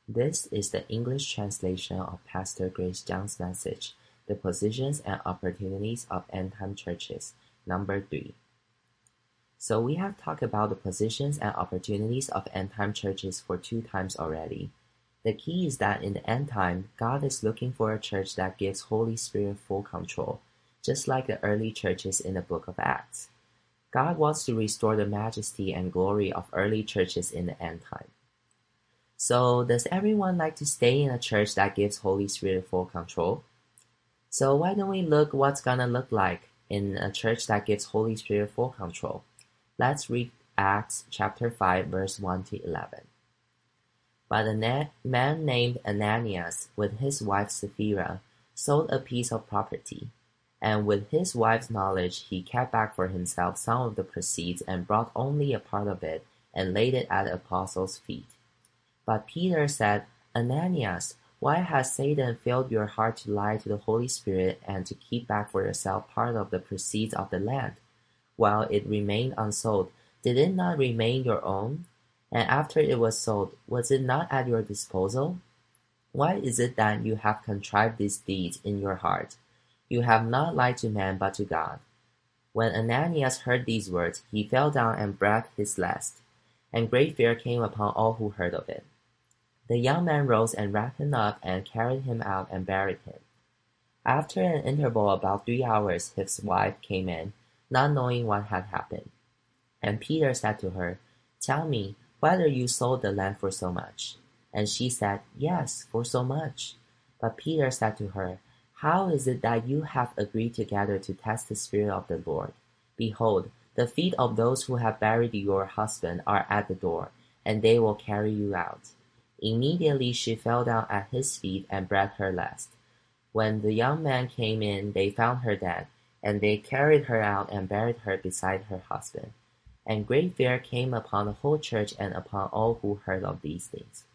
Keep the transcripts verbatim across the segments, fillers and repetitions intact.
This is the English translation of Pastor Grace Jiang's message, The Positions and Opportunities of End-Time Churches, number three. So we have talked about the positions and opportunities of end-time churches for two times already. The key is that in the end time, God is looking for a church that gives Holy Spirit full control, just like the early churches in the book of Acts. God wants to restore the majesty and glory of early churches in the end time. So does everyone like to stay in a church that gives Holy Spirit full control? So why don't we look what's gonna look like in a church that gives Holy Spirit full control? Let's read Acts chapter five verse one to eleven. But a man named Ananias with his wife Sapphira sold a piece of property, and with his wife's knowledge he kept back for himself some of the proceeds and brought only a part of it and laid it at the apostles' feet. But Peter said, Ananias, why has Satan filled your heart to lie to the Holy Spirit and to keep back for yourself part of the proceeds of the land? While it remained unsold, did it not remain your own? And after it was sold, was it not at your disposal? Why is it that you have contrived these deeds in your heart? You have not lied to man but to God. When Ananias heard these words, he fell down and breathed his last, and great fear came upon all who heard of it. The young man rose and wrapped him up and carried him out and buried him. After an interval of about three hours, his wife came in, not knowing what had happened. And Peter said to her, Tell me whether you sold the land for so much. And she said, Yes, for so much. But Peter said to her, How is it that you have agreed together to test the Spirit of the Lord? Behold, the feet of those who have buried your husband are at the door, and they will carry you out. Immediately she fell down at his feet and breathed her last. When the young man came in, they found her dead, and they carried her out and buried her beside her husband. And great fear came upon the whole church and upon all who heard of these things.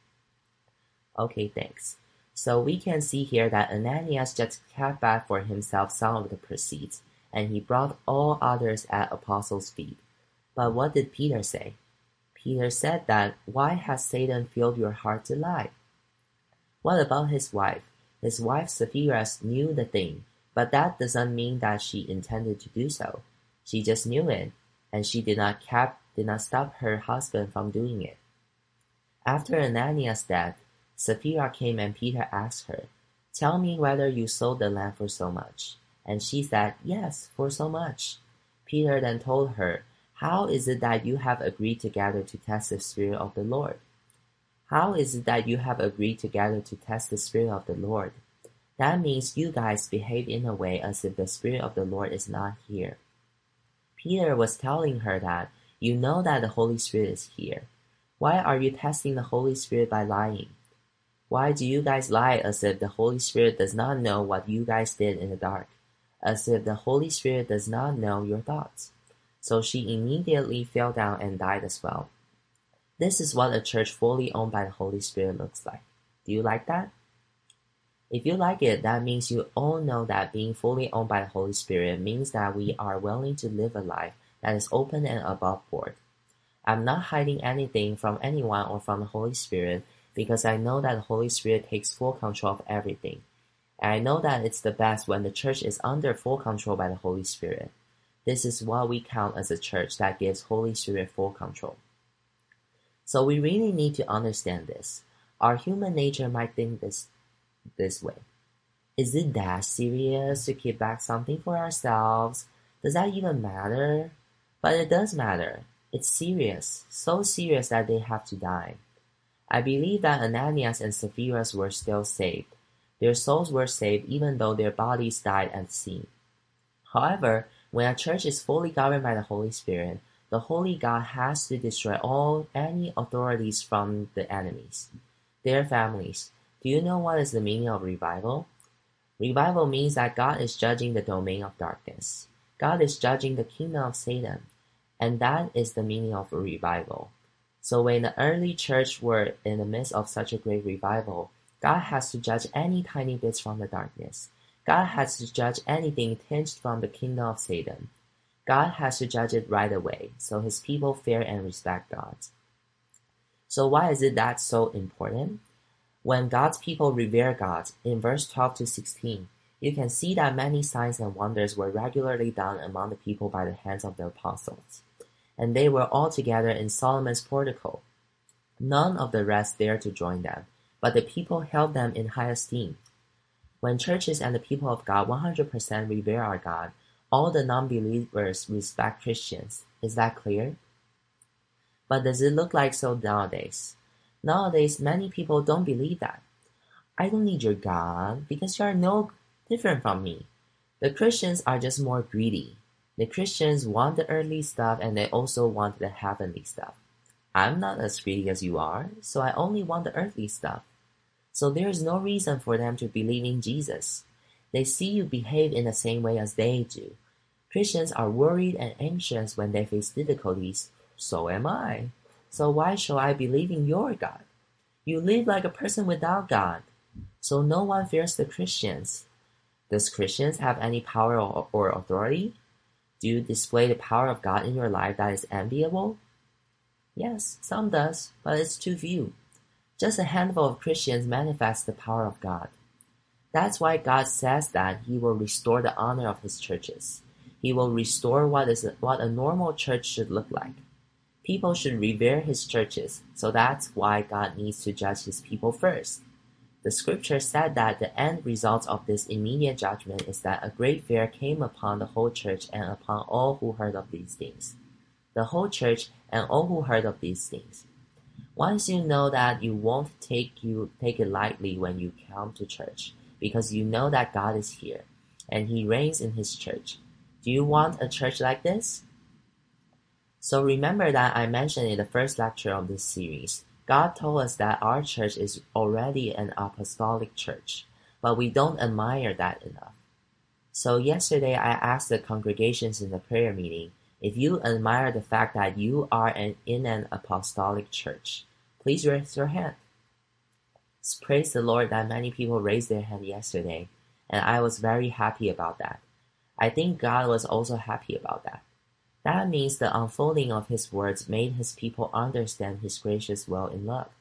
Okay, thanks. So we can see here that Ananias just kept back for himself some of the proceeds, and he brought all others at apostles' feet. But what did Peter say? Peter said that, Why has Satan filled your heart to lie? What about his wife? His wife Sapphira knew the thing, but that doesn't mean that she intended to do so. She just knew it, and she did not cap, did not stop her husband from doing it. After Ananias' death, Sapphira came and Peter asked her, Tell me whether you sold the land for so much. And she said, Yes, for so much. Peter then told her, How is it that you have agreed together to test the Spirit of the Lord? How is it that you have agreed together to test the Spirit of the Lord? That means you guys behave in a way as if the Spirit of the Lord is not here. Peter was telling her that, You know that the Holy Spirit is here. Why are you testing the Holy Spirit by lying? Why do you guys lie as if the Holy Spirit does not know what you guys did in the dark? As if the Holy Spirit does not know your thoughts? So she immediately fell down and died as well. This is what a church fully owned by the Holy Spirit looks like. Do you like that? If you like it, that means you all know that being fully owned by the Holy Spirit means that we are willing to live a life that is open and above board. I'm not hiding anything from anyone or from the Holy Spirit because I know that the Holy Spirit takes full control of everything. And I know that it's the best when the church is under full control by the Holy Spirit. This is what we count as a church that gives Holy Spirit full control. So we really need to understand this. Our human nature might think this this way. Is it that serious to keep back something for ourselves? Does that even matter? But it does matter. It's serious, so serious that they have to die. I believe that Ananias and Sapphira were still saved. Their souls were saved even though their bodies died at sea. However, when a church is fully governed by the Holy Spirit, the Holy God has to destroy all any authorities from the enemies, their families. Do you know what is the meaning of revival? Revival means that God is judging the domain of darkness. God is judging the kingdom of Satan. And that is the meaning of a revival. So when the early church were in the midst of such a great revival, God has to judge any tiny bits from the darkness. God has to judge anything tinged from the kingdom of Satan. God has to judge it right away, so his people fear and respect God. So why is it that so important? When God's people revere God, in verse twelve to sixteen, you can see that many signs and wonders were regularly done among the people by the hands of the apostles, and they were all together in Solomon's portico. None of the rest dared to join them, but the people held them in high esteem. When churches and the people of God one hundred percent revere our God, all the non-believers respect Christians. Is that clear? But does it look like so nowadays? Nowadays, many people don't believe that. I don't need your God because you are no different from me. The Christians are just more greedy. The Christians want the earthly stuff and they also want the heavenly stuff. I'm not as greedy as you are, so I only want the earthly stuff. So there is no reason for them to believe in Jesus. They see you behave in the same way as they do. Christians are worried and anxious when they face difficulties. So am I. So why shall I believe in your God? You live like a person without God. So no one fears the Christians. Does Christians have any power or, or authority? Do you display the power of God in your life that is enviable? Yes, some does, but it's too few. Just a handful of Christians manifest the power of God. That's why God says that He will restore the honor of His churches. He will restore what is what a normal church should look like. People should revere His churches, so that's why God needs to judge His people first. The scripture said that the end result of this immediate judgment is that a great fear came upon the whole church and upon all who heard of these things. The whole church and all who heard of these things. Once you know that, you won't take you take it lightly when you come to church, because you know that God is here, and He reigns in His church. Do you want a church like this? So remember that I mentioned in the first lecture of this series, God told us that our church is already an apostolic church, but we don't admire that enough. So yesterday I asked the congregations in the prayer meeting, if you admire the fact that you are an, in an apostolic church, please raise your hand. Praise the Lord that many people raised their hand yesterday, and I was very happy about that. I think God was also happy about that. That means the unfolding of His words made His people understand His gracious will in love.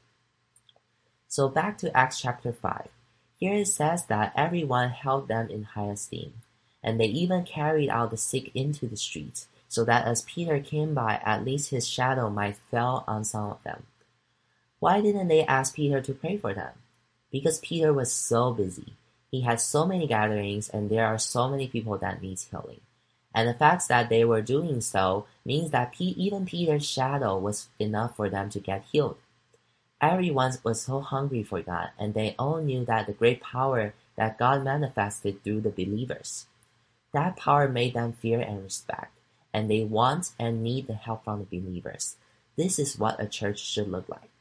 So back to Acts chapter five. Here it says that everyone held them in high esteem, and they even carried out the sick into the streets, so that as Peter came by, at least his shadow might fall on some of them. Why didn't they ask Peter to pray for them? Because Peter was so busy. He had so many gatherings, and there are so many people that need healing. And the fact that they were doing so means that P- even Peter's shadow was enough for them to get healed. Everyone was so hungry for God, and they all knew that the great power that God manifested through the believers. That power made them fear and respect, and they want and need the help from the believers. This is what a church should look like.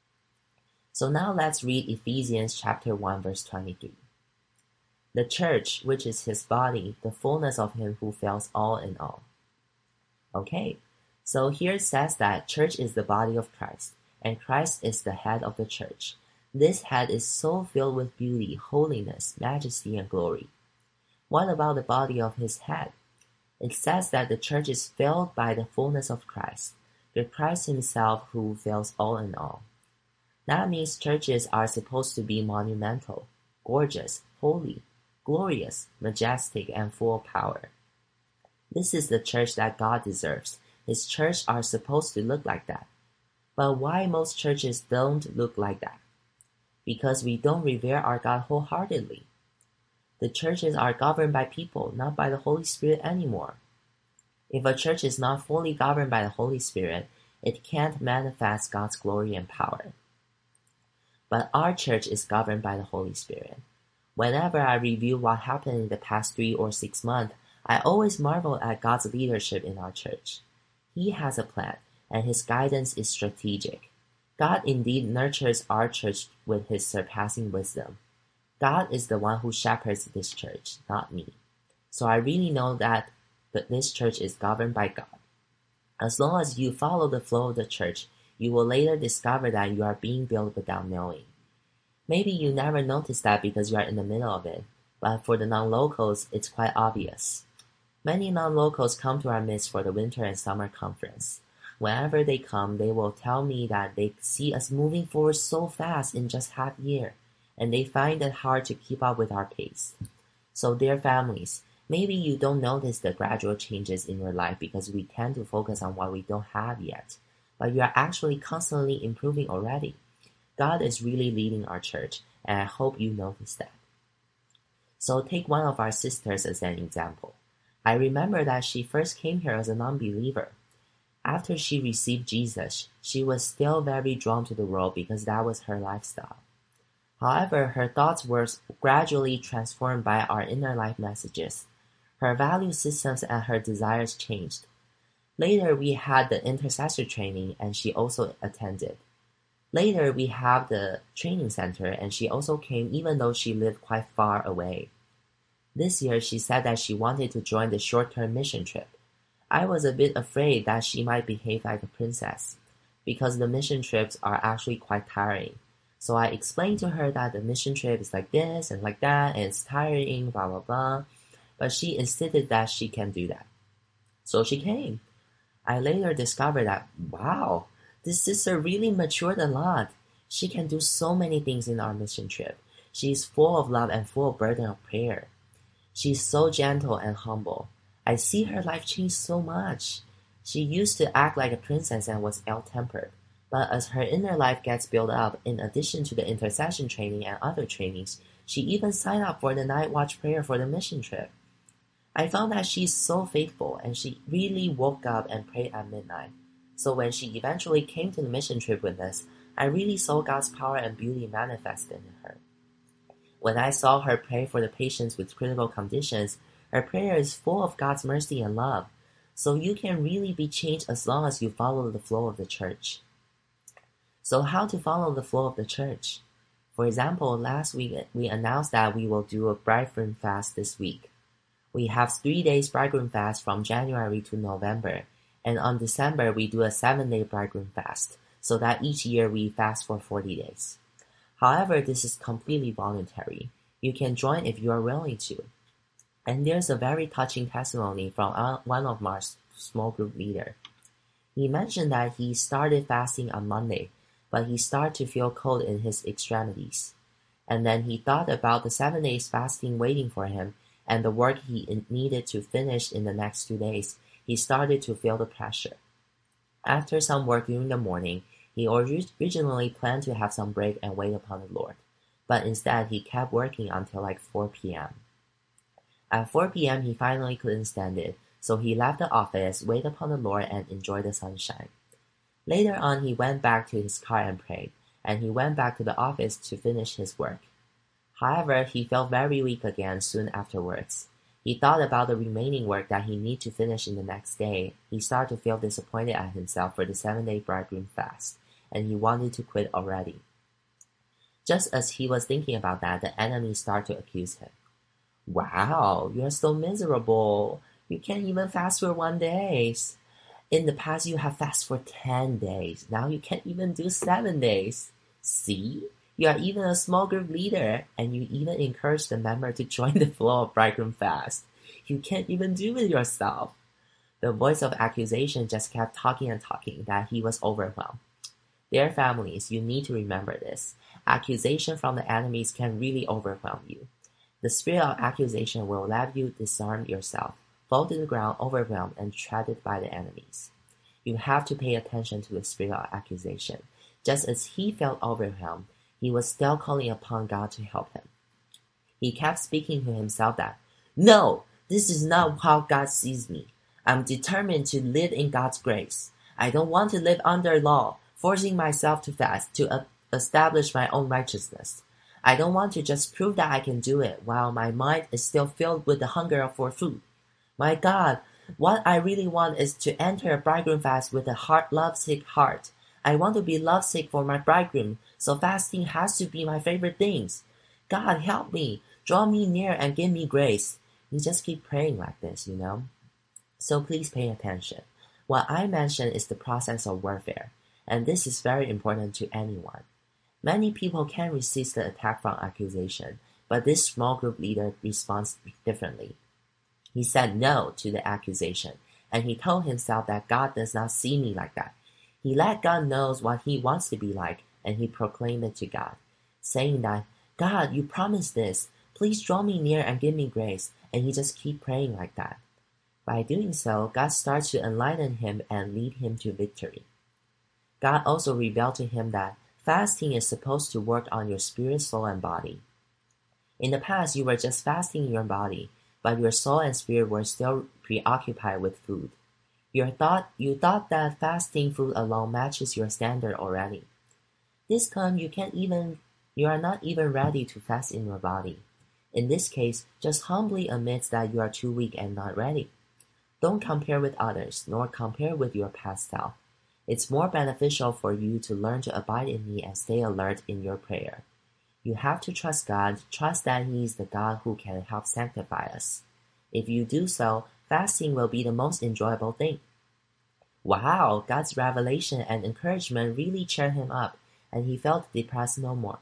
So now let's read Ephesians chapter one verse twenty-three. The church, which is His body, the fullness of Him who fills all in all. Okay, so here it says that church is the body of Christ, and Christ is the head of the church. This head is so filled with beauty, holiness, majesty, and glory. What about the body of His head? It says that the church is filled by the fullness of Christ, the Christ Himself who fills all in all. That means churches are supposed to be monumental, gorgeous, holy, glorious, majestic, and full of power. This is the church that God deserves. His church are supposed to look like that. But why most churches don't look like that? Because we don't revere our God wholeheartedly. The churches are governed by people, not by the Holy Spirit anymore. If a church is not fully governed by the Holy Spirit, it can't manifest God's glory and power. But our church is governed by the Holy Spirit. Whenever I review what happened in the past three or six months, I always marvel at God's leadership in our church. He has a plan, and His guidance is strategic. God indeed nurtures our church with His surpassing wisdom. God is the one who shepherds this church, not me. So I really know that this church is governed by God. As long as you follow the flow of the church, you will later discover that you are being built without knowing. Maybe you never noticed that because you are in the middle of it, but for the non-locals, it's quite obvious. Many non-locals come to our midst for the winter and summer conference. Whenever they come, they will tell me that they see us moving forward so fast in just half a year, and they find it hard to keep up with our pace. So dear families, maybe you don't notice the gradual changes in your life because we tend to focus on what we don't have yet, but you are actually constantly improving already. God is really leading our church, and I hope you notice that. So take one of our sisters as an example. I remember that she first came here as a non-believer. After she received Jesus, she was still very drawn to the world because that was her lifestyle. However, her thoughts were gradually transformed by our inner life messages. Her value systems and her desires changed. Later, we had the intercessor training and she also attended. Later, we have the training center and she also came even though she lived quite far away. This year, she said that she wanted to join the short-term mission trip. I was a bit afraid that she might behave like a princess, because the mission trips are actually quite tiring. So I explained to her that the mission trip is like this and like that, and it's tiring, blah blah blah. But she insisted that she can do that. So she came. I later discovered that, wow, this sister really matured a lot. She can do so many things in our mission trip. She is full of love and full of burden of prayer. She is so gentle and humble. I see her life change so much. She used to act like a princess and was ill-tempered. But as her inner life gets built up, in addition to the intercession training and other trainings, she even signed up for the night watch prayer for the mission trip. I found that she's so faithful and she really woke up and prayed at midnight. So when she eventually came to the mission trip with us, I really saw God's power and beauty manifested in her. When I saw her pray for the patients with critical conditions, her prayer is full of God's mercy and love. So you can really be changed as long as you follow the flow of the church. So how to follow the flow of the church? For example, last week we announced that we will do a bridegroom fast this week. We have three days bridegroom fast from January to November, and on December we do a seven-day bridegroom fast, so that each year we fast for forty days. However, this is completely voluntary. You can join if you are willing to. And there's a very touching testimony from one of my small group leaders. He mentioned that he started fasting on Monday, but he started to feel cold in his extremities. And then he thought about the seven days fasting waiting for him and the work he needed to finish in the next two days. He started to feel the pressure. After some work during the morning, he originally planned to have some break and wait upon the Lord, but instead he kept working until like four p.m. At four p.m. he finally couldn't stand it, so he left the office, waited upon the Lord, and enjoyed the sunshine. Later on, he went back to his car and prayed, and he went back to the office to finish his work. However, he felt very weak again soon afterwards. He thought about the remaining work that he needed to finish in the next day. He started to feel disappointed at himself for the seven-day bridegroom fast, and he wanted to quit already. Just as he was thinking about that, the enemy started to accuse him. Wow, you are so miserable. You can't even fast for one day. In the past, you have fasted for ten days. Now you can't even do seven days. See? You are even a small group leader, and you even encourage the member to join the flow of bridegroom fast. You can't even do it yourself. The voice of accusation just kept talking and talking that he was overwhelmed. Dear families, you need to remember this. Accusation from the enemies can really overwhelm you. The spirit of accusation will let you disarm yourself, fall to the ground overwhelmed and treaded by the enemies. You have to pay attention to the spirit of accusation. Just as he felt overwhelmed, he was still calling upon God to help him. He kept speaking to himself that, no, this is not how God sees me. I'm determined to live in God's grace. I don't want to live under law, forcing myself to fast to uh, establish my own righteousness. I don't want to just prove that I can do it while my mind is still filled with the hunger for food. My God, what I really want is to enter a bridegroom fast with a heart lovesick heart. I want to be lovesick for my bridegroom, so fasting has to be my favorite things. God, help me, draw me near and give me grace. You just keep praying like this, you know? So please pay attention. What I mentioned is the process of warfare, and this is very important to anyone. Many people can resist the attack from accusation, but this small group leader responds differently. He said no to the accusation, and he told himself that God does not see me like that. He let God know what he wants to be like, and he proclaimed it to God, saying that, God, you promised this. Please draw me near and give me grace. And he just keep praying like that. By doing so, God starts to enlighten him and lead him to victory. God also revealed to him that fasting is supposed to work on your spirit, soul, and body. In the past, you were just fasting your body, but your soul and spirit were still preoccupied with food. You thought, you thought that fasting food alone matches your standard already. This time, you can't even, you are not even ready to fast in your body. In this case, just humbly admit that you are too weak and not ready. Don't compare with others, nor compare with your past self. It's more beneficial for you to learn to abide in me and stay alert in your prayer. You have to trust God, trust that He is the God who can help sanctify us. If you do so, fasting will be the most enjoyable thing. Wow, God's revelation and encouragement really cheered him up, and he felt depressed no more.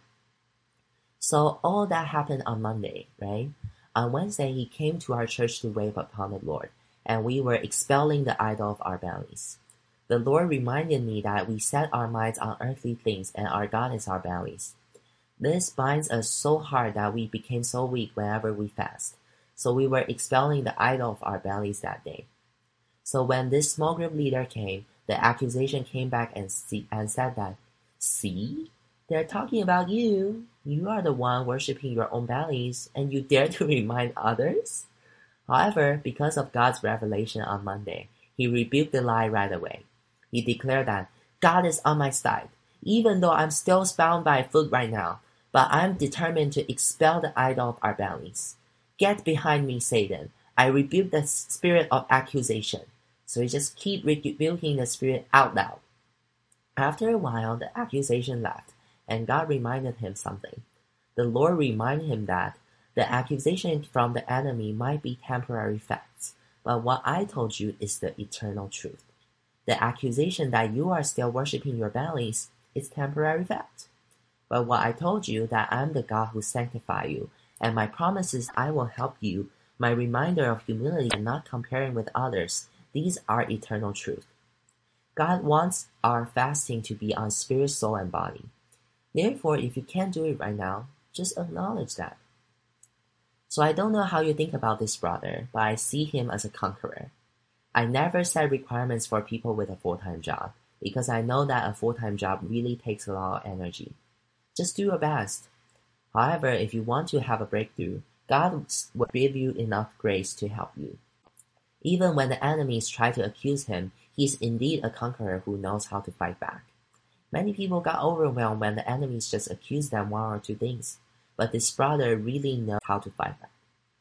So all that happened on Monday, right? On Wednesday, he came to our church to wait upon the Lord, and we were expelling the idol of our bellies. The Lord reminded me that we set our minds on earthly things, and our God is our bellies. This binds us so hard that we became so weak whenever we fast. So we were expelling the idol of our bellies that day. So when this small group leader came, the accusation came back and, see, and said that, see, they're talking about you. You are the one worshiping your own bellies, and you dare to remind others? However, because of God's revelation on Monday, he rebuked the lie right away. He declared that God is on my side, even though I'm still bound by food right now, but I'm determined to expel the idol of our bellies. Get behind me, Satan. I rebuke the spirit of accusation. So he just keep rebuking the spirit out loud. After a while, the accusation left, and God reminded him something. The Lord reminded him that the accusation from the enemy might be temporary facts, but what I told you is the eternal truth. The accusation that you are still worshiping your bellies is temporary fact. But what I told you that I'm the God who sanctifies you, and my promises I will help you, my reminder of humility and not comparing with others, these are eternal truth. God wants our fasting to be on spirit, soul, and body. Therefore, if you can't do it right now, just acknowledge that. So I don't know how you think about this brother, but I see him as a conqueror. I never set requirements for people with a full-time job, because I know that a full-time job really takes a lot of energy. Just do your best. However, if you want to have a breakthrough, God will give you enough grace to help you. Even when the enemies try to accuse him, he is indeed a conqueror who knows how to fight back. Many people got overwhelmed when the enemies just accused them one or two things, but this brother really knows how to fight back.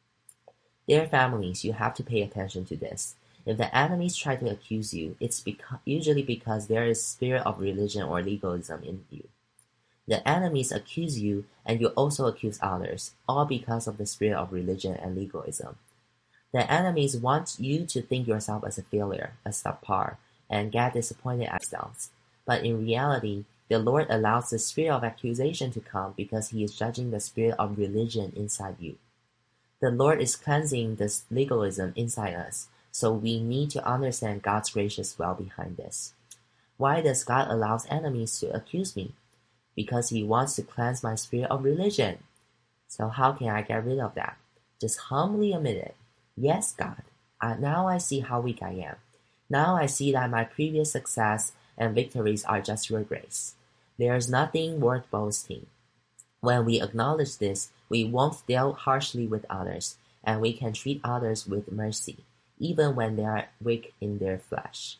Dear families, you have to pay attention to this. If the enemies try to accuse you, it's beca- usually because there is spirit of religion or legalism in you. The enemies accuse you, and you also accuse others, all because of the spirit of religion and legalism. The enemies want you to think yourself as a failure, a subpar, and get disappointed at yourselves. But in reality, the Lord allows the spirit of accusation to come because he is judging the spirit of religion inside you. The Lord is cleansing this legalism inside us, so we need to understand God's gracious will behind this. Why does God allow enemies to accuse me? Because he wants to cleanse my spirit of religion. So how can I get rid of that? Just humbly admit it. Yes, God, I, now I see how weak I am. Now I see that my previous success and victories are just your grace. There is nothing worth boasting. When we acknowledge this, we won't deal harshly with others, and we can treat others with mercy, even when they are weak in their flesh.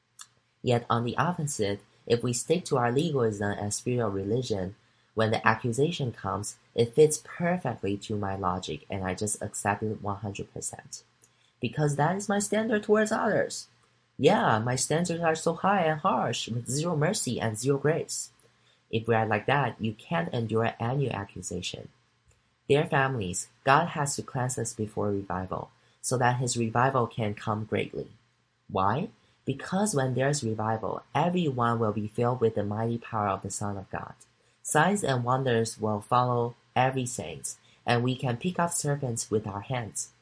Yet on the opposite, if we stick to our legalism and spirit of religion, when the accusation comes, it fits perfectly to my logic and I just accept it one hundred percent. Because that is my standard towards others. Yeah, my standards are so high and harsh with zero mercy and zero grace. If we are like that, you can't endure any accusation. Dear families, God has to cleanse us before revival, so that his revival can come greatly. Why? Because when there's revival, everyone will be filled with the mighty power of the Son of God. Signs and wonders will follow every saint, and we can pick up serpents with our hands.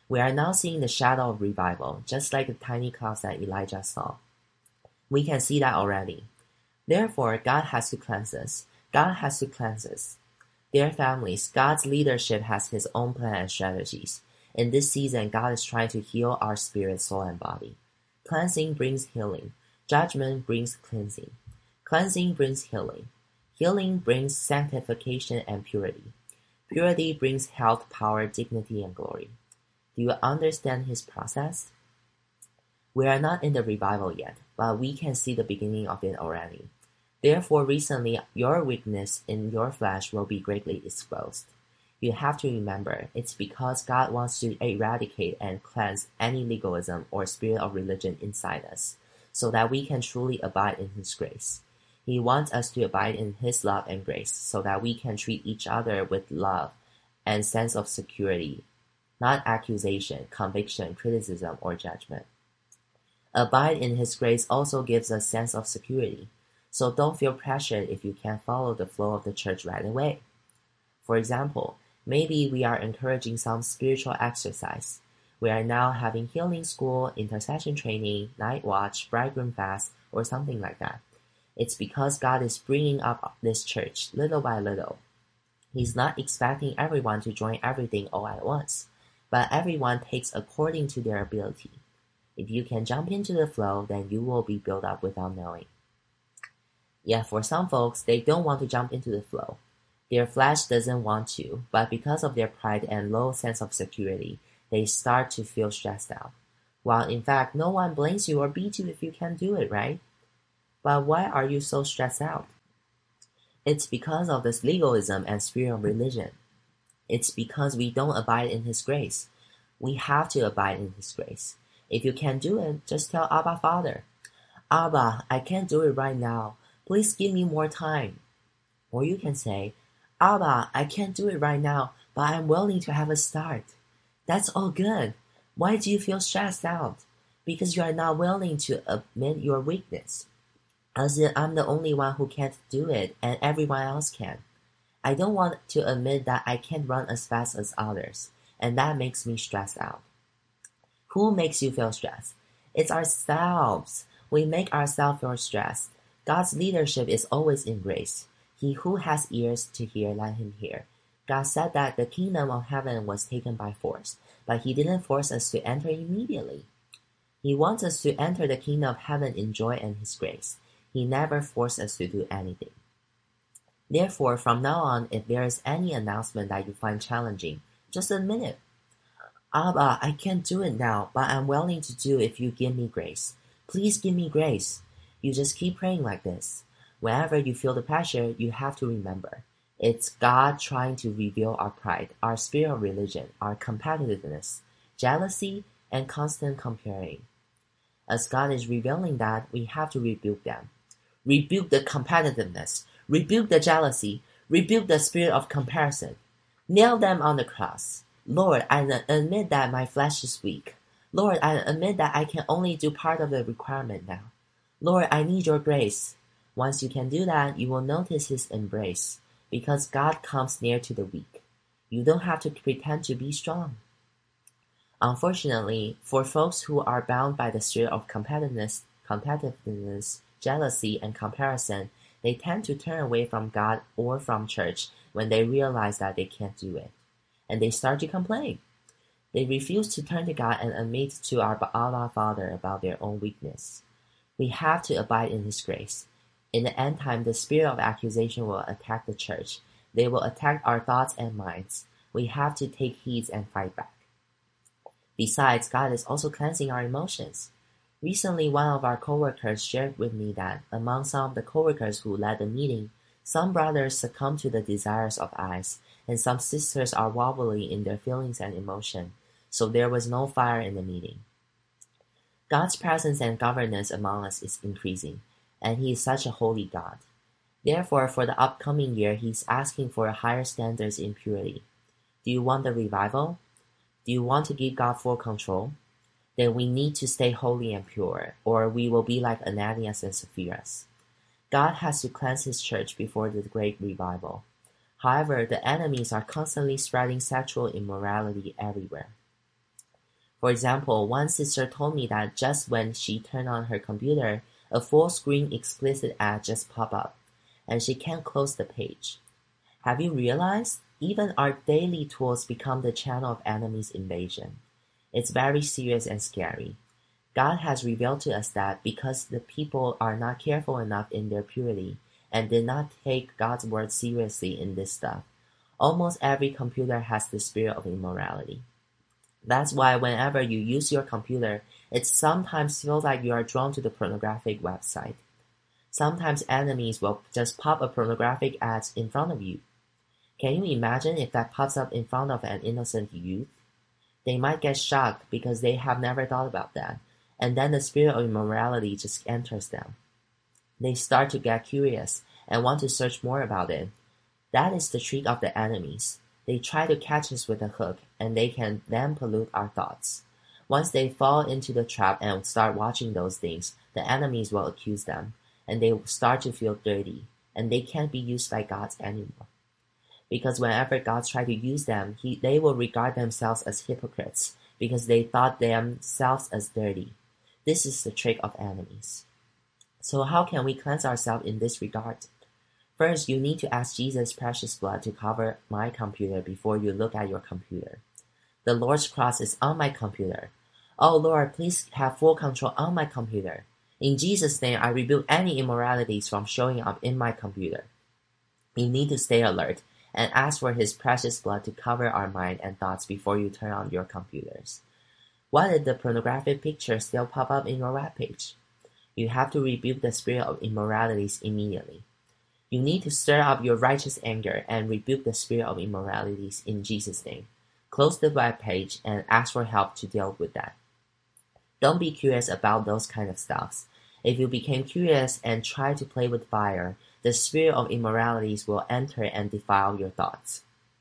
We are now seeing the shadow of revival, just like the tiny clouds that Elijah saw. We can see that already. Therefore, God has to cleanse us. God has to cleanse us. Dear families, God's leadership has His own plan and strategies. In this season, God is trying to heal our spirit, soul, and body. Cleansing brings healing. Judgment brings cleansing. Cleansing brings healing. Healing brings sanctification and purity. Purity brings health, power, dignity, and glory. Do you understand His process? We are not in the revival yet, but we can see the beginning of it already. Therefore, recently, your weakness in your flesh will be greatly exposed. You have to remember, it's because God wants to eradicate and cleanse any legalism or spirit of religion inside us, so that we can truly abide in His grace. He wants us to abide in His love and grace, so that we can treat each other with love and sense of security, not accusation, conviction, criticism, or judgment. Abide in His grace also gives us sense of security. So don't feel pressured if you can't follow the flow of the church right away. For example, maybe we are encouraging some spiritual exercise. We are now having healing school, intercession training, night watch, bridegroom fast, or something like that. It's because God is bringing up this church little by little. He's not expecting everyone to join everything all at once, but everyone takes according to their ability. If you can jump into the flow, then you will be built up without knowing. Yet for some folks, they don't want to jump into the flow. Their flesh doesn't want to, but because of their pride and low sense of security, they start to feel stressed out. While in fact, no one blames you or beats you if you can't do it, right? But why are you so stressed out? It's because of this legalism and spirit of religion. It's because we don't abide in His grace. We have to abide in His grace. If you can't do it, just tell Abba Father, Abba, I can't do it right now. Please give me more time. Or you can say, Abba, I can't do it right now, but I'm willing to have a start. That's all good. Why do you feel stressed out? Because you are not willing to admit your weakness. As if I'm the only one who can't do it and everyone else can. I don't want to admit that I can't run as fast as others, and that makes me stressed out. Who makes you feel stressed? It's ourselves. We make ourselves feel stressed. God's leadership is always in grace. He who has ears to hear, let him hear. God said that the kingdom of heaven was taken by force, but He didn't force us to enter immediately. He wants us to enter the kingdom of heaven in joy and His grace. He never forced us to do anything. Therefore, from now on, if there is any announcement that you find challenging, just admit it. Abba, I can't do it now, but I'm willing to do if you give me grace. Please give me grace. You just keep praying like this. Whenever you feel the pressure, you have to remember, it's God trying to reveal our pride, our spirit of religion, our competitiveness, jealousy, and constant comparing. As God is revealing that, we have to rebuke them. Rebuke the competitiveness, rebuke the jealousy, rebuke the spirit of comparison. Nail them on the cross. Lord, I admit that my flesh is weak. Lord, I admit that I can only do part of the requirement now. Lord, I need your grace. Once you can do that, you will notice His embrace, because God comes near to the weak. You don't have to pretend to be strong. Unfortunately, for folks who are bound by the spirit of competitiveness, competitiveness, jealousy, and comparison, they tend to turn away from God or from church when they realize that they can't do it. And they start to complain. They refuse to turn to God and admit to our Abba Father about their own weakness. We have to abide in His grace. In the end time, the spirit of accusation will attack the church. They will attack our thoughts and minds. We have to take heed and fight back. Besides, God is also cleansing our emotions. Recently, one of our coworkers shared with me that among some of the coworkers who led the meeting, some brothers succumb to the desires of eyes, and some sisters are wobbly in their feelings and emotion, so there was no fire in the meeting. God's presence and governance among us is increasing, and He is such a holy God. Therefore, for the upcoming year, He's asking for higher standards in purity. Do you want the revival? Do you want to give God full control? Then we need to stay holy and pure, or we will be like Ananias and Sapphira. God has to cleanse His church before the great revival. However, the enemies are constantly spreading sexual immorality everywhere. For example, one sister told me that just when she turned on her computer, a full-screen explicit ad just popped up, and she can't close the page. Have you realized? Even our daily tools become the channel of enemy's invasion. It's very serious and scary. God has revealed to us that because the people are not careful enough in their purity and did not take God's word seriously in this stuff, almost every computer has the spirit of immorality. That's why whenever you use your computer, it sometimes feels like you are drawn to the pornographic website. Sometimes enemies will just pop a pornographic ad in front of you. Can you imagine if that pops up in front of an innocent youth? They might get shocked because they have never thought about that, and then the spirit of immorality just enters them. They start to get curious and want to search more about it. That is the trick of the enemies. They try to catch us with a hook, and they can then pollute our thoughts. Once they fall into the trap and start watching those things, the enemies will accuse them, and they will start to feel dirty, and they can't be used by God anymore. Because whenever God tries to use them, he, they will regard themselves as hypocrites, because they thought themselves as dirty. This is the trick of enemies. So how can we cleanse ourselves in this regard? First, you need to ask Jesus' precious blood to cover my computer before you look at your computer. The Lord's cross is on my computer. Oh Lord, please have full control on my computer. In Jesus' name, I rebuke any immoralities from showing up in my computer. You need to stay alert and ask for His precious blood to cover our mind and thoughts before you turn on your computers. What if the pornographic picture still pop up in your webpage? You have to rebuke the spirit of immoralities immediately. You need to stir up your righteous anger and rebuke the spirit of immoralities in Jesus' name. Close the web page and ask for help to deal with that. Don't be curious about those kind of stuffs. If you became curious and try to play with fire, the spirit of immoralities will enter and defile your thoughts.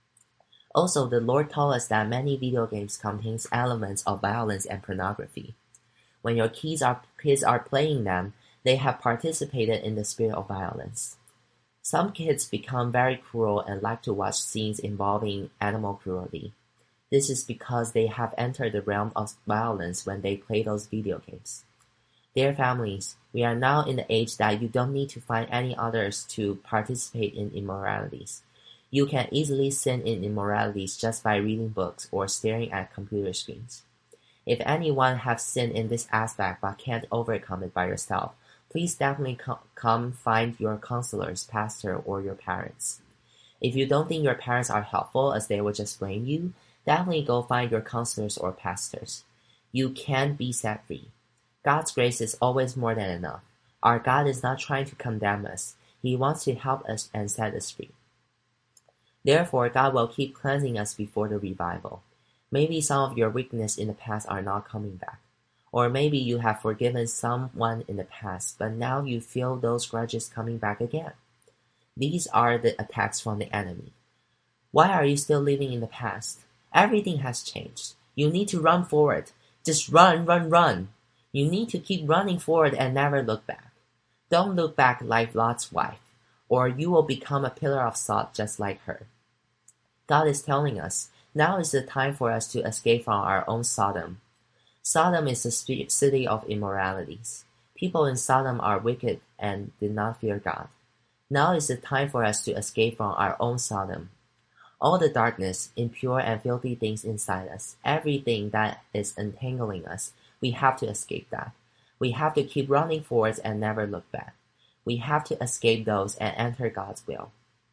Also, the Lord told us that many video games contain elements of violence and pornography. When your kids are, kids are playing them, they have participated in the spirit of violence. Some kids become very cruel and like to watch scenes involving animal cruelty. This is because they have entered the realm of violence when they play those video games. Dear families, we are now in the age that you don't need to find any others to participate in immoralities. You can easily sin in immoralities just by reading books or staring at computer screens. If anyone has sinned in this aspect but can't overcome it by yourself, please definitely co- come find your counselors, pastor, or your parents. If you don't think your parents are helpful as they will just blame you, definitely go find your counselors or pastors. You can be set free. God's grace is always more than enough. Our God is not trying to condemn us. He wants to help us and set us free. Therefore, God will keep cleansing us before the revival. Maybe some of your weaknesses in the past are not coming back. Or maybe you have forgiven someone in the past, but now you feel those grudges coming back again. These are the attacks from the enemy. Why are you still living in the past? Everything has changed. You need to run forward. Just run, run, run. You need to keep running forward and never look back. Don't look back like Lot's wife, or you will become a pillar of salt just like her. God is telling us, now is the time for us to escape from our own Sodom. Sodom is the city of immoralities. People in Sodom are wicked and did not fear God. Now is the time for us to escape from our own Sodom. All the darkness, impure and filthy things inside us, everything that is entangling us, we have to escape that. We have to keep running forward and never look back. We have to escape those and enter God's will.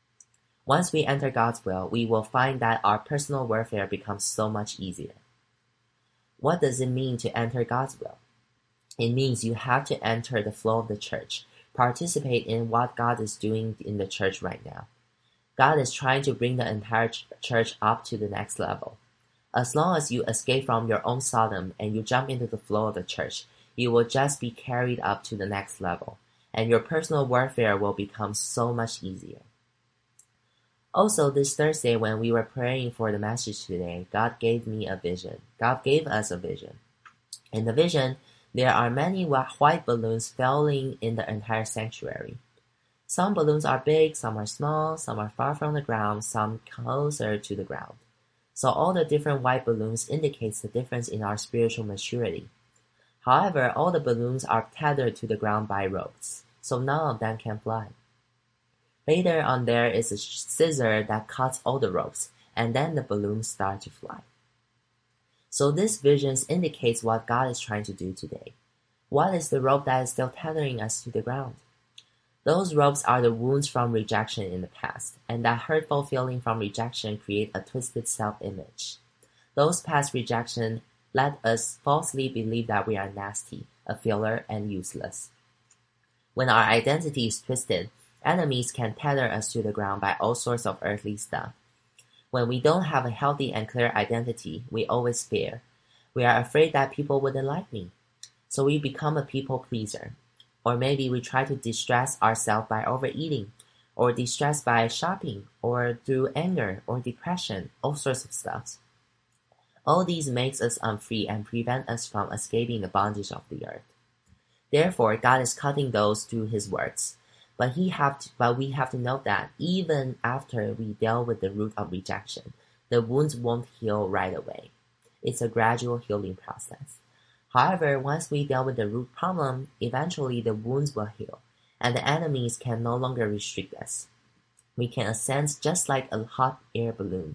Once we enter God's will, we will find that our personal warfare becomes so much easier. What does it mean to enter God's will? It means you have to enter the flow of the church, participate in what God is doing in the church right now. God is trying to bring the entire ch- church up to the next level. As long as you escape from your own Sodom and you jump into the flow of the church, you will just be carried up to the next level, and your personal warfare will become so much easier. Also, this Thursday when we were praying for the message today, God gave me a vision. God gave us a vision. In the vision, there are many white balloons filling in the entire sanctuary. Some balloons are big, some are small, some are far from the ground, some closer to the ground. So all the different white balloons indicates the difference in our spiritual maturity. However, all the balloons are tethered to the ground by ropes, so none of them can fly. Later on there is a scissor that cuts all the ropes, and then the balloons start to fly. So this vision indicates what God is trying to do today. What is the rope that is still tethering us to the ground? Those ropes are the wounds from rejection in the past, and that hurtful feeling from rejection create a twisted self-image. Those past rejection let us falsely believe that we are nasty, a failure, and useless. When our identity is twisted, enemies can tether us to the ground by all sorts of earthly stuff. When we don't have a healthy and clear identity, we always fear. We are afraid that people wouldn't like me. So we become a people pleaser. Or maybe we try to distress ourselves by overeating, or distress by shopping, or through anger or depression, all sorts of stuff. All these makes us unfree and prevent us from escaping the bondage of the earth. Therefore, God is cutting those through His words. But he have to, but we have to note that even after we deal with the root of rejection, the wounds won't heal right away. It's a gradual healing process. However, once we deal with the root problem, eventually the wounds will heal, and the enemies can no longer restrict us. We can ascend just like a hot air balloon.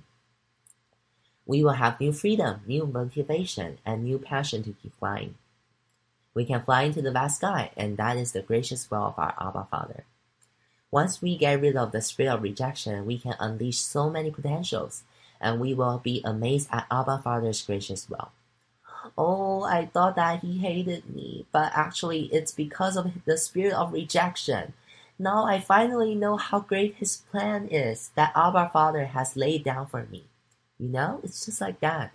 We will have new freedom, new motivation, and new passion to keep flying. We can fly into the vast sky, and that is the gracious will of our Abba Father. Once we get rid of the spirit of rejection, we can unleash so many potentials, and we will be amazed at Abba Father's gracious will. Oh, I thought that he hated me, but actually it's because of the spirit of rejection. Now I finally know how great his plan is that Abba Father has laid down for me. You know, it's just like that.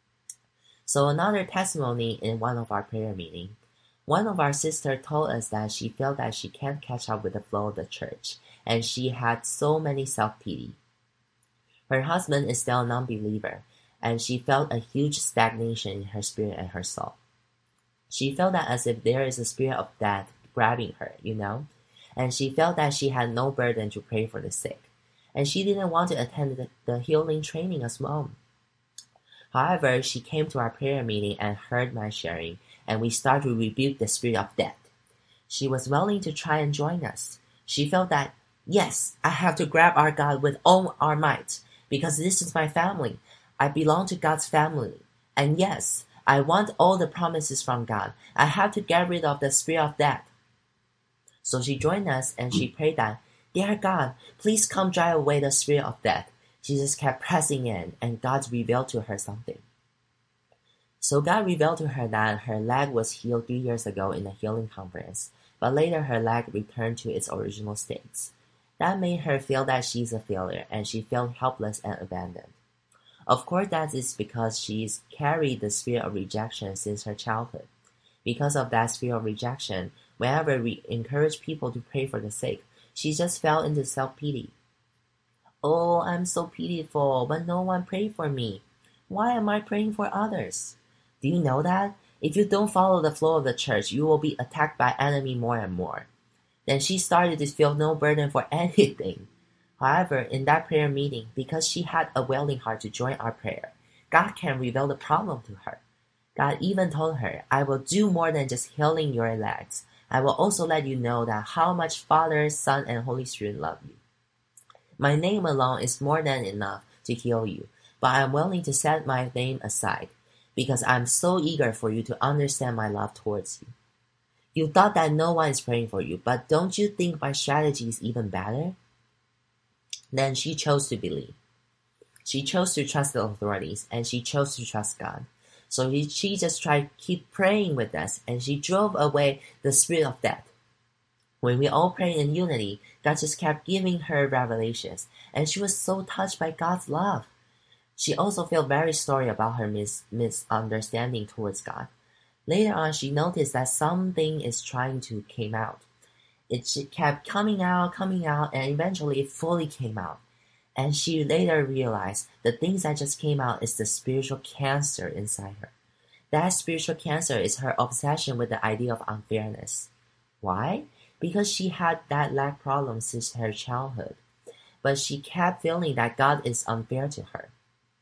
So another testimony in one of our prayer meetings. One of our sisters told us that she felt that she can't catch up with the flow of the church, and she had so many self-pity. Her husband is still a non-believer, and she felt a huge stagnation in her spirit and her soul. She felt that as if there is a spirit of death grabbing her, you know, and she felt that she had no burden to pray for the sick, and she didn't want to attend the, the healing training as well. However, she came to our prayer meeting and heard my sharing, and we started to rebuke the spirit of death. She was willing to try and join us. She felt that, yes, I have to grab our God with all our might, because this is my family. I belong to God's family. And yes, I want all the promises from God. I have to get rid of the spirit of death. So she joined us and she prayed that, Dear God, please come drive away the spirit of death. She just kept pressing in, and God revealed to her something. So God revealed to her that her leg was healed three years ago in a healing conference, but later her leg returned to its original states. That made her feel that she's a failure, and she felt helpless and abandoned. Of course, that is because she's carried the spirit of rejection since her childhood. Because of that spirit of rejection, whenever we encourage people to pray for the sick, she just fell into self-pity. Oh, I'm so pitiful, but no one prayed for me. Why am I praying for others? Do you know that? If you don't follow the flow of the church, you will be attacked by enemy more and more. Then she started to feel no burden for anything. However, in that prayer meeting, because she had a willing heart to join our prayer, God can reveal the problem to her. God even told her, I will do more than just healing your legs. I will also let you know that how much Father, Son, and Holy Spirit love you. My name alone is more than enough to heal you, but I am willing to set my name aside, because I am so eager for you to understand my love towards you. You thought that no one is praying for you, but don't you think my strategy is even better? Then she chose to believe. She chose to trust the authorities, and she chose to trust God. So she, she just tried to keep praying with us, and she drove away the spirit of death. When we all prayed in unity, God just kept giving her revelations, and she was so touched by God's love. She also felt very sorry about her mis- misunderstanding towards God. Later on, she noticed that something is trying to come out. It kept coming out, coming out, and eventually it fully came out. And she later realized the things that just came out is the spiritual cancer inside her. That spiritual cancer is her obsession with the idea of unfairness. Why? Because she had that leg problem since her childhood. But she kept feeling that God is unfair to her.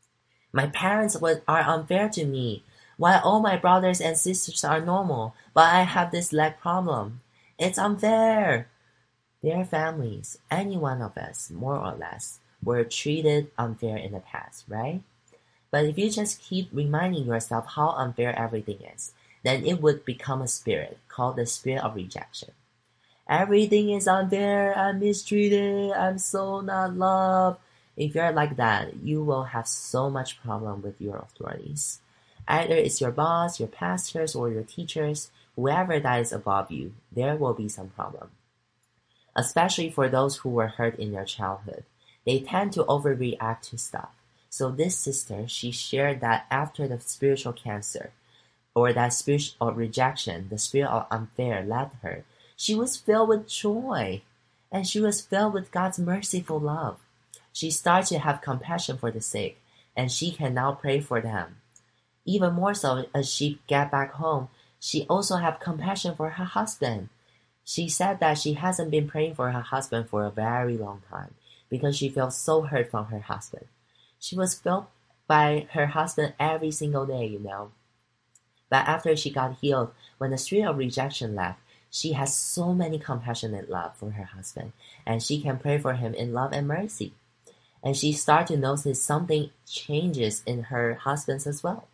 My parents are unfair to me, while all my brothers and sisters are normal, but I have this leg problem. It's unfair. Their families, any one of us, more or less, were treated unfair in the past, right? But if you just keep reminding yourself how unfair everything is, then it would become a spirit called the spirit of rejection. Everything is unfair, I'm mistreated, I'm so not loved. If you're like that, you will have so much problem with your authorities. Either it's your boss, your pastors, or your teachers, whoever that is above you, there will be some problem. Especially for those who were hurt in their childhood. They tend to overreact to stuff. So this sister, she shared that after the spiritual cancer, or that spiritual rejection, the spirit of unfair led her, she was filled with joy, and she was filled with God's merciful love. She started to have compassion for the sick, and she can now pray for them. Even more so, as she got back home, she also had compassion for her husband. She said that she hasn't been praying for her husband for a very long time because she felt so hurt from her husband. She was felt by her husband every single day, you know. But after she got healed, when the spirit of rejection left, she has so many compassionate love for her husband, and she can pray for him in love and mercy. And she started to notice something changes in her husband as well.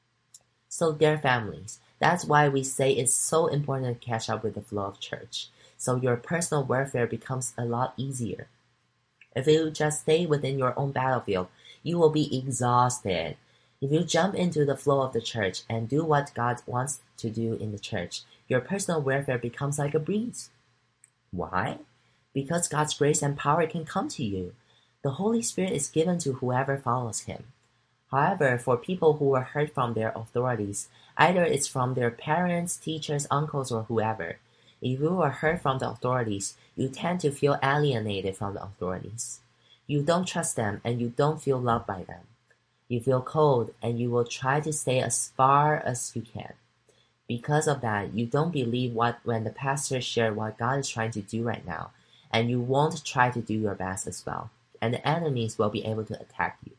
So dear families, that's why we say it's so important to catch up with the flow of church, so your personal warfare becomes a lot easier. If you just stay within your own battlefield, you will be exhausted. If you jump into the flow of the church and do what God wants to do in the church, your personal warfare becomes like a breeze. Why? Because God's grace and power can come to you. The Holy Spirit is given to whoever follows Him. However, for people who were hurt from their authorities, either it's from their parents, teachers, uncles, or whoever, if you are hurt from the authorities, you tend to feel alienated from the authorities. You don't trust them and you don't feel loved by them. You feel cold and you will try to stay as far as you can. Because of that, you don't believe what when the pastor shared what God is trying to do right now, and you won't try to do your best as well, and the enemies will be able to attack you.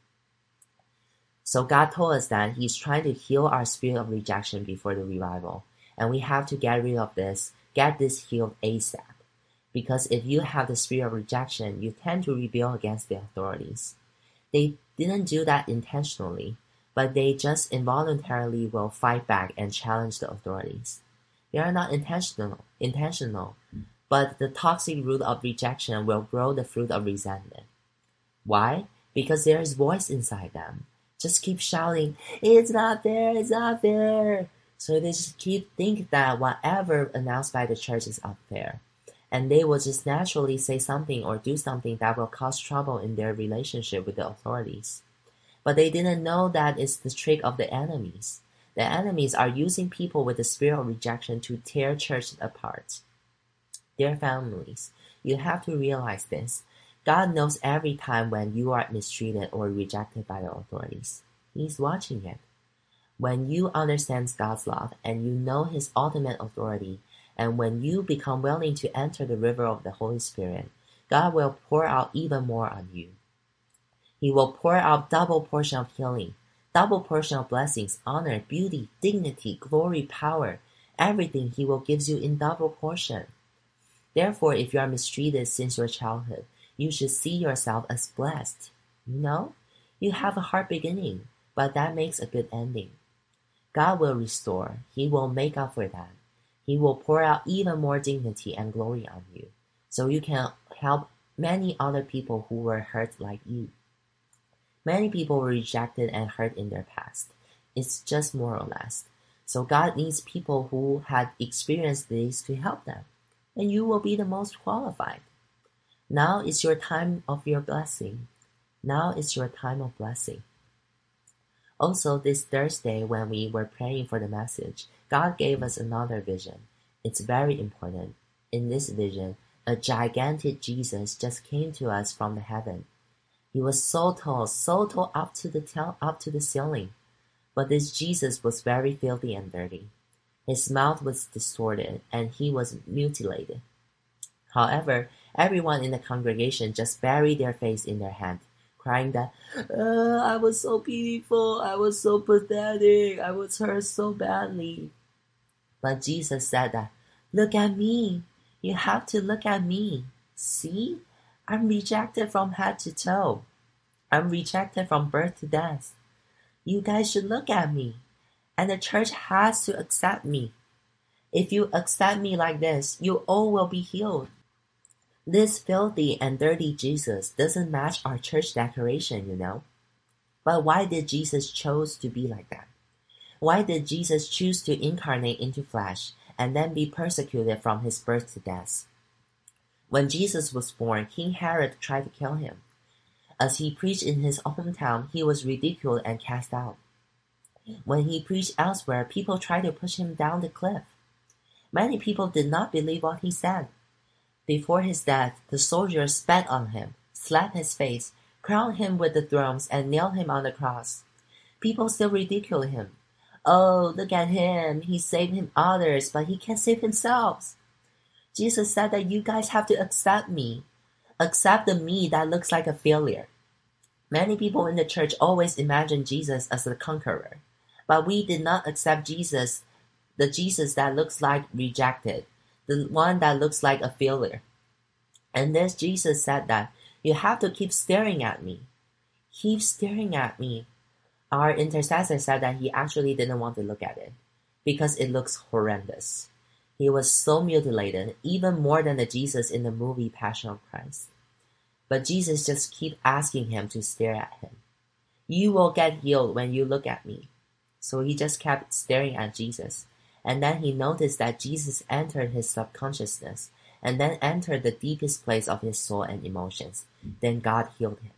So God told us that He's trying to heal our spirit of rejection before the revival, and we have to get rid of this, get this healed ASAP. Because if you have the spirit of rejection, you tend to rebel against the authorities. They didn't do that intentionally, but they just involuntarily will fight back and challenge the authorities. They are not intentional, intentional, but the toxic root of rejection will grow the fruit of resentment. Why? Because there is voice inside them. Just keep shouting, it's not fair, it's not fair. So they just keep thinking that whatever announced by the church is unfair. And they will just naturally say something or do something that will cause trouble in their relationship with the authorities. But they didn't know that it's the trick of the enemies. The enemies are using people with the spirit of rejection to tear churches apart. Dear families, you have to realize this. God knows every time when you are mistreated or rejected by the authorities. He's watching it. When you understand God's love and you know His ultimate authority, and when you become willing to enter the river of the Holy Spirit, God will pour out even more on you. He will pour out double portion of healing, double portion of blessings, honor, beauty, dignity, glory, power. Everything He will give you in double portion. Therefore, if you are mistreated since your childhood, you should see yourself as blessed. You know, you have a hard beginning, but that makes a good ending. God will restore. He will make up for that. He will pour out even more dignity and glory on you, so you can help many other people who were hurt like you. Many people were rejected and hurt in their past. It's just more or less. So God needs people who had experienced this to help them, and you will be the most qualified. Now is your time of your blessing. Now is your time of blessing. Also, this Thursday when we were praying for the message, God gave us another vision. It's very important. In this vision, a gigantic Jesus just came to us from the heaven. He was so tall, so tall up to the tel- up to the ceiling. But this Jesus was very filthy and dirty. His mouth was distorted, and he was mutilated. However, everyone in the congregation just buried their face in their hand, crying that, uh, I was so pitiful, I was so pathetic, I was hurt so badly. But Jesus said that, look at me, you have to look at me. See, I'm rejected from head to toe. I'm rejected from birth to death. You guys should look at me. And the church has to accept me. If you accept me like this, you all will be healed. This filthy and dirty Jesus doesn't match our church decoration, you know. But why did Jesus choose to be like that? Why did Jesus choose to incarnate into flesh and then be persecuted from his birth to death? When Jesus was born, King Herod tried to kill him. As he preached in his hometown, he was ridiculed and cast out. When he preached elsewhere, people tried to push him down the cliff. Many people did not believe what he said. Before his death, the soldiers spat on him, slapped his face, crowned him with the thorns, and nailed him on the cross. People still ridicule him. Oh, look at him. He saved him others, but he can't save himself. Jesus said that you guys have to accept me. Accept the me that looks like a failure. Many people in the church always imagine Jesus as the conqueror, but we did not accept Jesus, the Jesus that looks like rejected, the one that looks like a failure. And this Jesus said that you have to keep staring at me. Keep staring at me. Our intercessor said that he actually didn't want to look at it because it looks horrendous. He was so mutilated, even more than the Jesus in the movie Passion of Christ. But Jesus just kept asking him to stare at him. You will get healed when you look at me. So he just kept staring at Jesus. And then he noticed that Jesus entered his subconsciousness and then entered the deepest place of his soul and emotions. Then God healed him.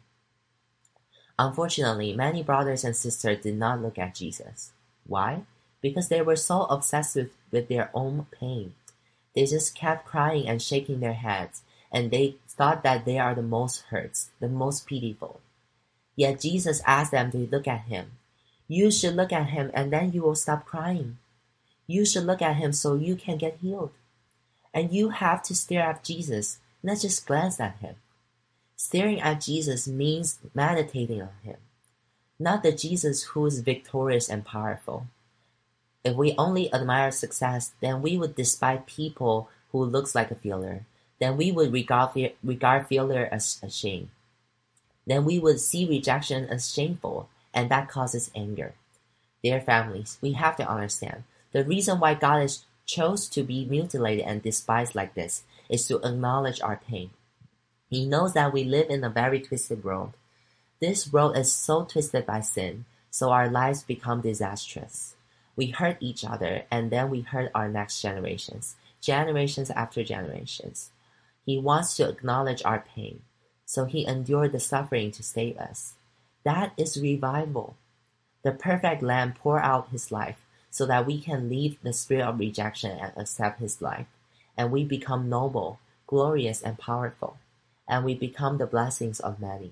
Unfortunately, many brothers and sisters did not look at Jesus. Why? Because they were so obsessed with, with their own pain. They just kept crying and shaking their heads, and they thought that they are the most hurt, the most pitiful. Yet Jesus asked them to look at him. You should look at him and then you will stop crying. You should look at him so you can get healed. And you have to stare at Jesus, not just glance at him. Staring at Jesus means meditating on him, not the Jesus who is victorious and powerful. If we only admire success, then we would despise people who looks like a failure. Then we would regard, regard failure as a shame. Then we would see rejection as shameful, and that causes anger. Dear families, we have to understand, the reason why God is chose to be mutilated and despised like this is to acknowledge our pain. He knows that we live in a very twisted world. This world is so twisted by sin, so our lives become disastrous. We hurt each other, and then we hurt our next generations, generations after generations. He wants to acknowledge our pain, so he endured the suffering to save us. That is revival. The perfect Lamb poured out his life so that we can leave the spirit of rejection and accept his life, and we become noble, glorious, and powerful, and we become the blessings of many.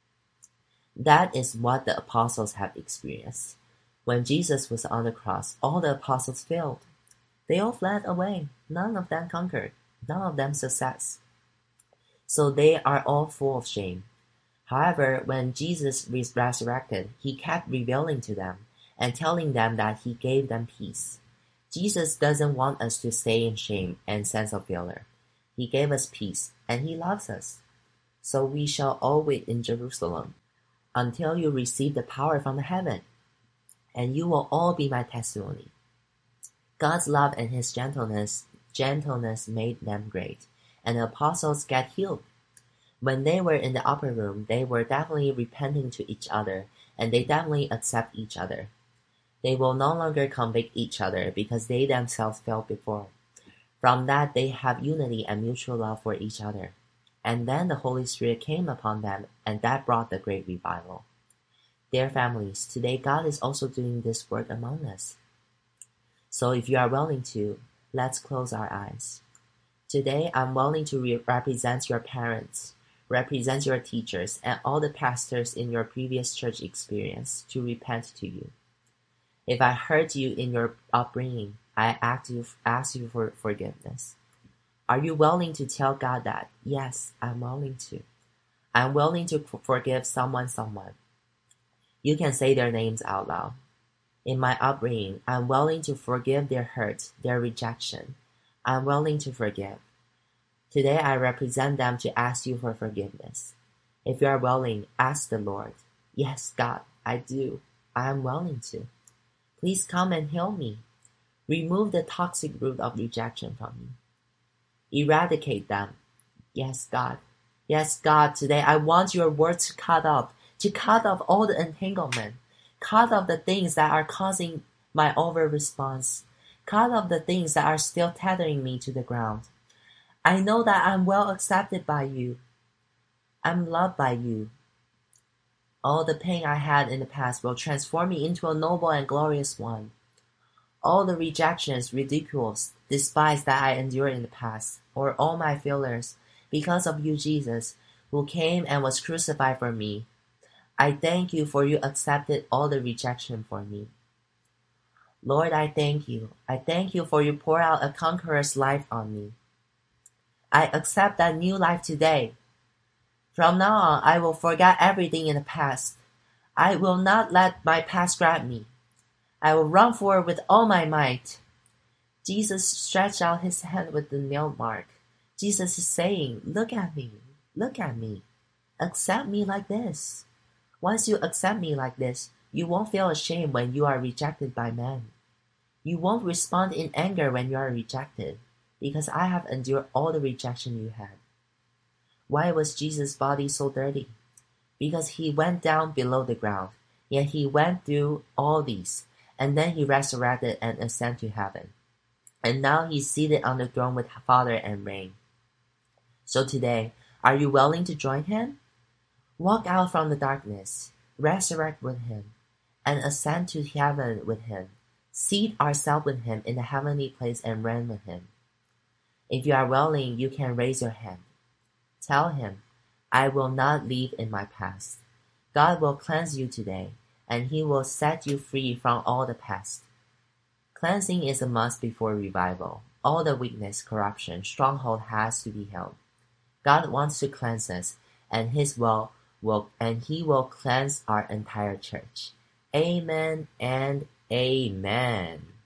That is what the apostles have experienced. When Jesus was on the cross, all the apostles failed. They all fled away. None of them conquered. None of them success. So they are all full of shame. However, when Jesus was resurrected, he kept revealing to them and telling them that he gave them peace. Jesus doesn't want us to stay in shame and sense of failure. He gave us peace, and he loves us. So we shall all wait in Jerusalem until you receive the power from heaven, and you will all be my testimony. God's love and his gentleness, gentleness made them great, and the apostles get healed. When they were in the upper room, they were definitely repenting to each other, and they definitely accept each other. They will no longer convict each other because they themselves fell before. From that, they have unity and mutual love for each other. And then the Holy Spirit came upon them, and that brought the great revival. Dear families, today God is also doing this work among us. So if you are willing to, let's close our eyes. Today, I'm willing to re- represent your parents, represent your teachers, and all the pastors in your previous church experience to repent to you. If I hurt you in your upbringing, I ask you, ask you for forgiveness. Are you willing to tell God that? Yes, I'm willing to. I'm willing to forgive someone someone. You can say their names out loud. In my upbringing, I'm willing to forgive their hurt, their rejection. I'm willing to forgive. Today I represent them to ask you for forgiveness. If you are willing, ask the Lord. Yes, God, I do. I am willing to. Please come and heal me. Remove the toxic root of rejection from me. Eradicate them. Yes, God. Yes, God, today I want your word to cut off, to cut off all the entanglement, cut off the things that are causing my over-response, cut off the things that are still tethering me to the ground. I know that I'm well accepted by you. I'm loved by you. All the pain I had in the past will transform me into a noble and glorious one. All the rejections, ridicules, despise that I endured in the past, or all my failures, because of you, Jesus, who came and was crucified for me. I thank you for you accepted all the rejection for me. Lord, I thank you. I thank you for you pour out a conqueror's life on me. I accept that new life today. From now on, I will forget everything in the past. I will not let my past grab me. I will run forward with all my might. Jesus stretched out his hand with the nail mark. Jesus is saying, look at me, look at me. Accept me like this. Once you accept me like this, you won't feel ashamed when you are rejected by men. You won't respond in anger when you are rejected, because I have endured all the rejection you had. Why was Jesus' body so dirty? Because he went down below the ground, yet he went through all these, and then he resurrected and ascended to heaven. And now he's seated on the throne with Father and reign. So today, are you willing to join him? Walk out from the darkness, resurrect with him, and ascend to heaven with him. Seat ourselves with him in the heavenly place and reign with him. If you are willing, you can raise your hand. Tell him, I will not live in my past. God will cleanse you today, and he will set you free from all the past. Cleansing is a must before revival. All the weakness, corruption, stronghold has to be held. God wants to cleanse us, and his will will and he will cleanse our entire church. Amen and amen.